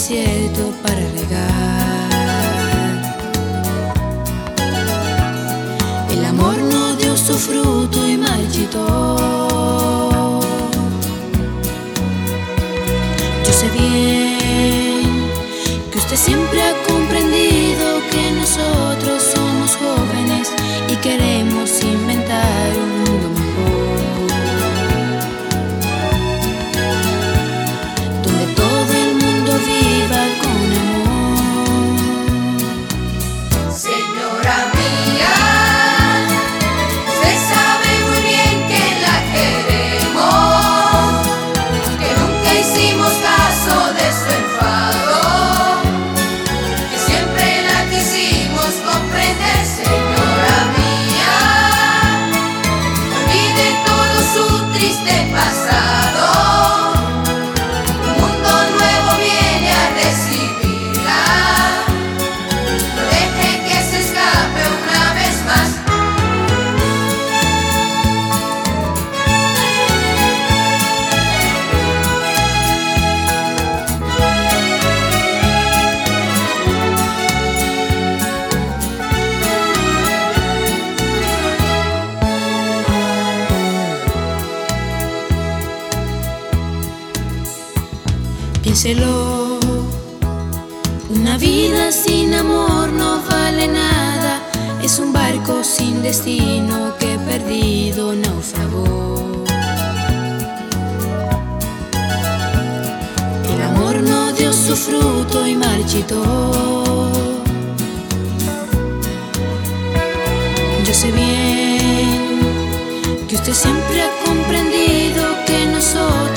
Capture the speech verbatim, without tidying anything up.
desierto para regar. El amor no dio su fruto y marchitó. Yo sé bien que usted siempre ha comprendido que nosotros somos jóvenes y queremos inventar un mundo mejor, donde todo el mundo viva con amor. Señora mía, usted sabe muy bien que la queremos, que nunca hicimos caso de su enfado, que siempre la quisimos comprender. Señora mía, olvide todo su triste pasado, un mundo nuevo viene a recibirla, no deje que se escape una vez más. Piénselo, una vida sin amor no vale nada, es un barco sin destino que perdido naufragó. El amor no dio su fruto y marchitó. Yo sé bien que usted siempre ha comprendido que nosotros